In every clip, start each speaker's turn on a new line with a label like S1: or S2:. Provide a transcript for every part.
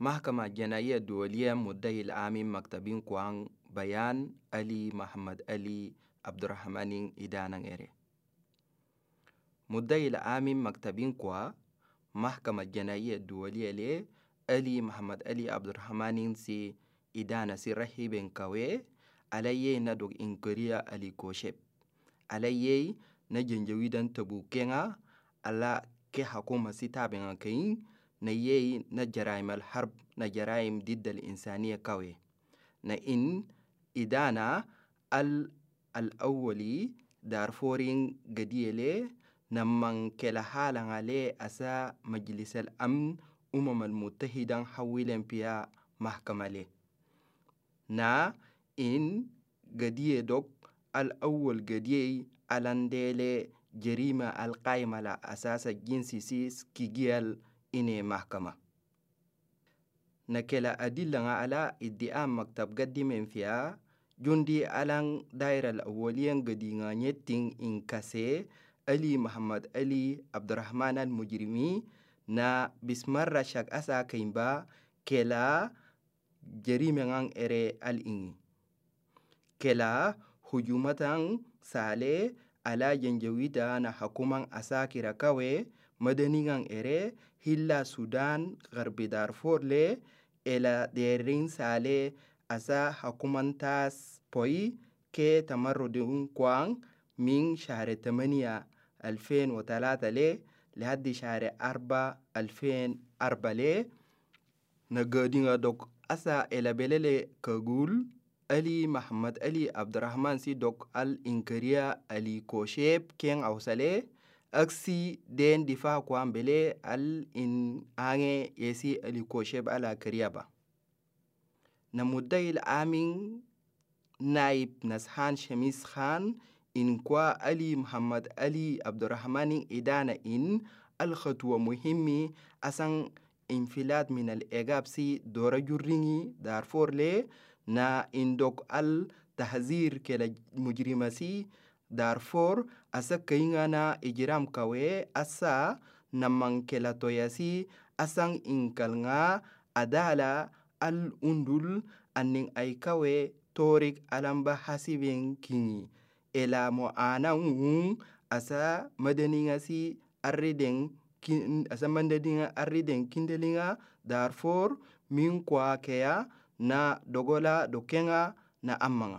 S1: محكمة جنائية دولية مدعي العام مكتبين كوان بيان علي محمد علي عبد الرحمن إدانا إيري مدعي العام مكتبين كوا محكمة جنائية دولية لي علي محمد علي عبد الرحمن سي إدانا سي رحيبين كوي علي ندوك إنكريا علي كوشيب علي نجنجويدان تبوكينا على كي حكومة سي تابعنا كين نيي نجرائم الحرب نجرائم ضد الإنسانية كوي نإن إدانا الأولي دارفورين قديلي نمان كلا حالا عليه أسا مجلس الأمن المتحدة حويلن بيا محكمة لي إن قديه دوك الأول قديه ألانديلي جريمة القائمة على أساس الجنسي سيس كيجيال إني محكمة نكلا أدلة على ادعاء مكتب قدم فيها جندي ألان دائرة الأولية قدينا نيتين إنكاسي علي محمد علي عبد الرحمن المجرمي نا بسمر شك أسا كيمبا كلا جريمة إري الإني كلا هجومة سالي على جنجويدا نا حكومة أساكي ركاوي مدنيان إري هلا سودان غرب دارفور لي إلى ديرين سالي أسا حكومة تاس بوي كي تمردون كوان من شهر 8 2003 لي لحد شهر 4 2004 لي نقدين دوك أسا إلى بلالي كغول علي محمد علي عبد الرحمن سي دوك الإنكريا علي كوشيب كين أوسالي أكسي دين دفاع كوان بلي الإن آني يسي علي كوشيب على كريابا نمدعي العامين نائب نسحان شميس خان إن كوا علي محمد علي عبد الرحمن إدانا إن الخطوة مهمة أسان انفلات من الإيجاب سي دورة جريني دارفور لي نا إندوك التحذير كلا مجرمة سي دارفور أسا كينانا إجرام كوي أسا نمان كلا توياسي أسان إنكالنا أدالا الأندل أنين أي كوي توريك ألمبا حسيبين كيني إلا مؤانا أسا مدنيا سي أريدين أسا مدنيا أريدين كندلينga دارفور من كوا كيا na dogola dokenga na amanga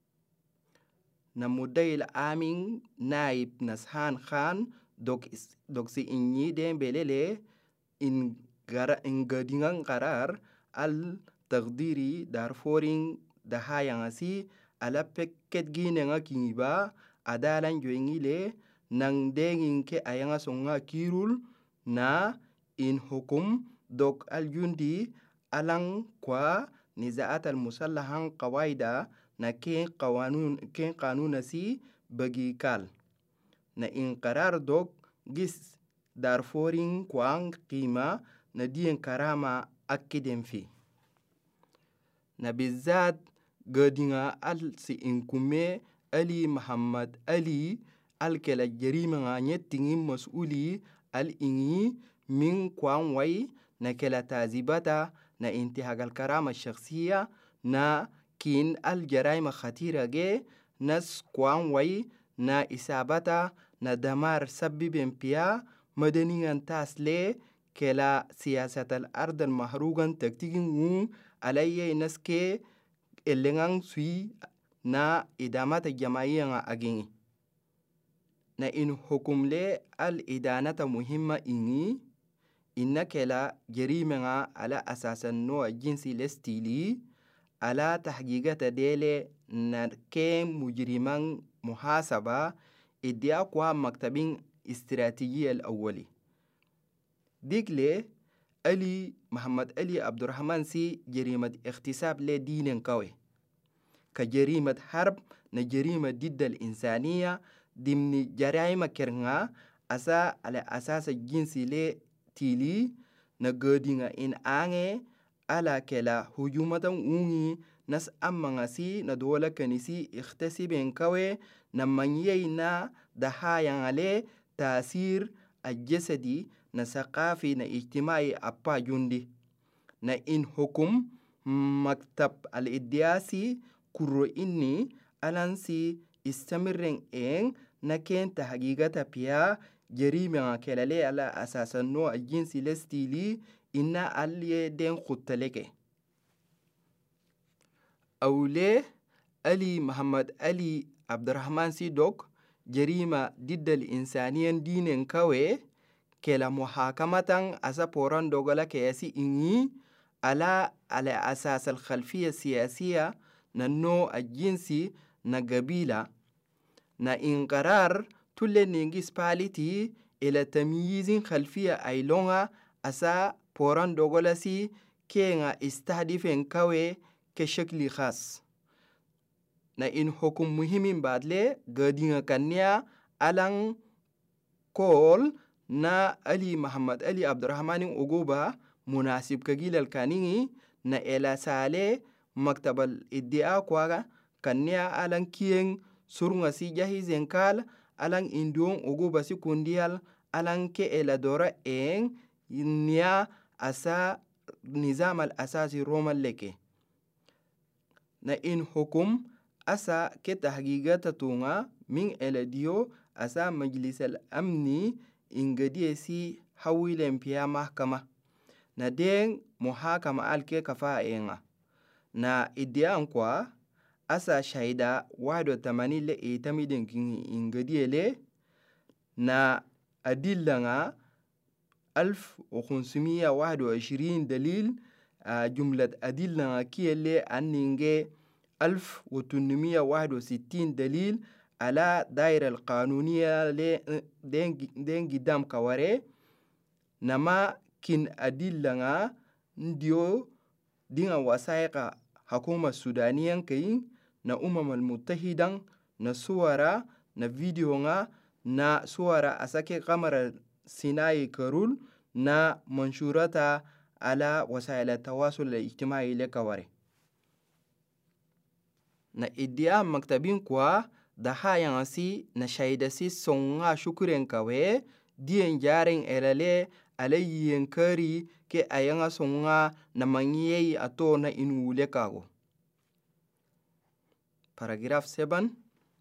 S1: na mudai amin naib nashan khan dok si inyi den belele in gadingan qarar al taqdiri darforin da hayangasi ala peket ginenga kingiba adalan joingile nang dengin ke ayanga songa kirul na in hukum dok al jundi alang kwa نزاعات المسلحة قواعد نكين قانون سي بغي كال إن قرار دوك جس دارفورين كوان قيمة ندين كرامة أكدن في نبزاد قدنا سي إنكمي علي محمد علي الكلا جريمة نيتين مسؤولي الإني من كوان وي نكلا تازيباتا na انتهاك الكرامة الشخصية na كين الجرائم خطيرة جي ناس كوان وي na إصابتا na دمار سبب بيا مدنيا تاس لي كلا سياسة الأرض المحروقا تكتيكين علي ناس كي اللي سوي na إدامات الجماعية أجيني na إن حكم لي الإدانة مهمة إني إنك لا جريمة على أساس النوع الجنسي الاستيلي على تحقيقات ديلي نركيم مجرمان محاسبة إدياقوا مكتبين استراتيجية الأولي ديكلي علي محمد علي عبد الرحمن سي جريمة اغتصاب لدين كوي كجريمة حرب نجريمة ضد الإنسانية ضمن جرائم كرنا أسا على أساس الجنسي لي tili na gadinga in ange ala kela hujumatan ungi nas amanga si na dola kanisi ikhtasiben kawe na manyeyna da hayangale tasir الجسدي na saqafi na ijtimai appa jundi na in hukum maktab al-iddiasi kuro inni alansi istamirren na ken tahqiqata piya jarima kelale ala asasan no ajinsi lestili inna alye den khuttaleke أولي علي محمد علي عبد الرحمن سيدوك جريمة ضد الإنسانية دين كوي كلا محاكمة أسا بوران دوغلا كياسي إني على أساس الخلفية السياسية ننو الجنسي نقبيلة نا إنقرار تولي نينجيس باليتي إلى تمييز خلفية أيلونغا أسا بوران دوغلا سي كينا استهدفين كوي كشكل خاص na in hukum muhimin badle gadinga kanya alang kol na Ali Muhammad Ali Abdurrahman uguba munasib kagilal kaningi na ela sale maktabal iddia kwaga kanya alang kieng surunga si jahizen kal alang induong uguba si kundial alang ke ela dora nya asa nizam al asasi roman leke na in hukum asa ke tahqiqata tunga min eladio asa majlis al-amni ingadi si hawilen piya mahkama na den muhakama alke kafa enga na iddian kwa asa shaida 81 le itamiden ingadi le na adillanga 1521 dalil جملة أدلة كيلي أنينجي 1861 دليل على دائرة القانونية دين قدام كواري نما كن أدلة نديو دين وثائق حكومة السودانية كين نا المتحدة نا صورة نا فيديو نا صورة أساكي قمر سيناي كرول نا منشورات على وسائل التواصل الاجتماعي لكواري na iddia maktabin kwa da hayan si na shaida si songa shukuren kawe dien jaren elale alayyen kari ke ayanga songa na mangiyei ato na inule kago paragraph 7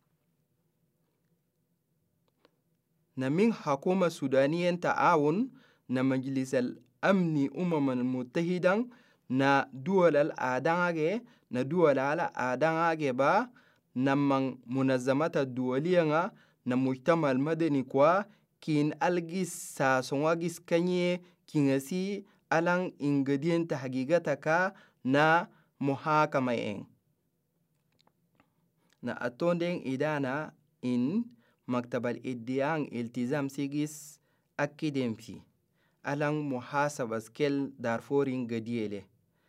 S1: na min hakuma sudaniyen ta'awun na majlisal amni المتحدة na duwalal adangage na duwalala adangage ba namang munazzamata duwaliya na mujtamal madani kwa kin algis sa songagis kanye kingasi alang ingredient tahqiqataka na muhakama na atonden idana in maktabal iddiang iltizam sigis akidempi alang muhasaba skel darforin gadiyele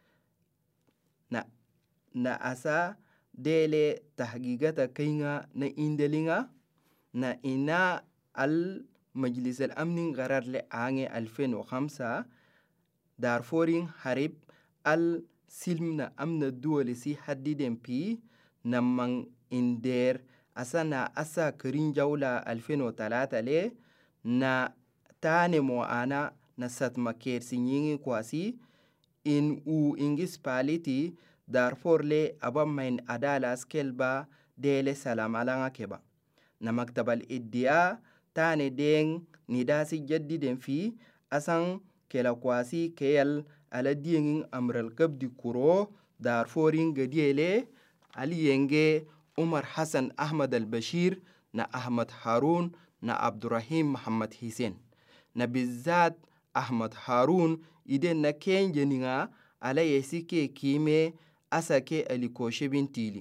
S1: na asa dele tahqiqata kainga na indelinga na ina al majlis al amnin qarar le ange 2005 darforin harib al silmna amna duwali si haddiden pi namman inder asa na asa kirin jawla 2003 le na tane mo ana na satma kersi nyingi kwasi in ingis paliti Darfur le abam main adala skelba dele salam alanga keba na maktabal iddia tane den nidasi jaddiden fi asan kela kwasi keyal ala diengin amral kabdi kuro Darfurin gadiele ali yenge Umar Hassan Ahmad al-Bashir na Ahmad Harun na Abdurrahim Muhammad Hussein na bizzat Ahmad Harun iden na kenjeninga ala yesike kime asake alikoshe bintili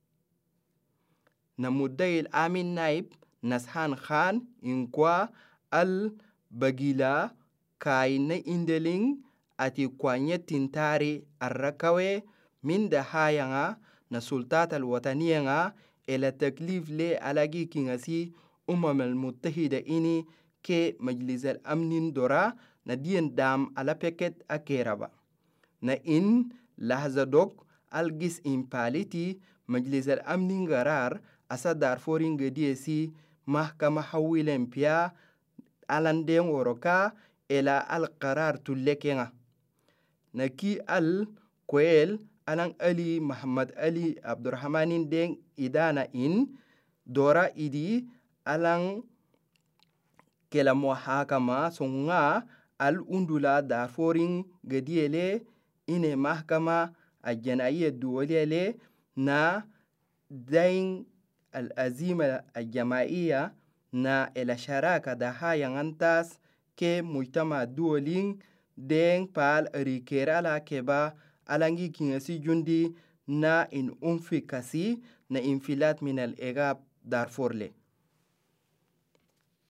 S1: na muddail amin naib Nashan Khan inkwa al bagila kai na indeling ati kwanye tintari arrakawe min da hayanga na sultat al-wataniya ila taklif le alagi kingasi al-muttahida ini ke majlis al-amnin dora na dien dam ala peket akeraba na in lahza dok algis impaliti majlis al-amnin garar asa Darfurin gadiesi mahkama hawilen pia alanden woroka ila al-qarar tullekenga na ki al kwel alang Ali Muhammad Ali Abdurrahmanin den idana in dora idi alang kela muhakama sunga al undula Darfurin gadiele ine mahkama الجنائية الدولية na dain الأزمة الجماعية na ila sharaka da hayan antas ke mujtama duolin den pal rikerala keba alangi kingasi jundi na in unfikasi na infilat min al-Igab Darfur le.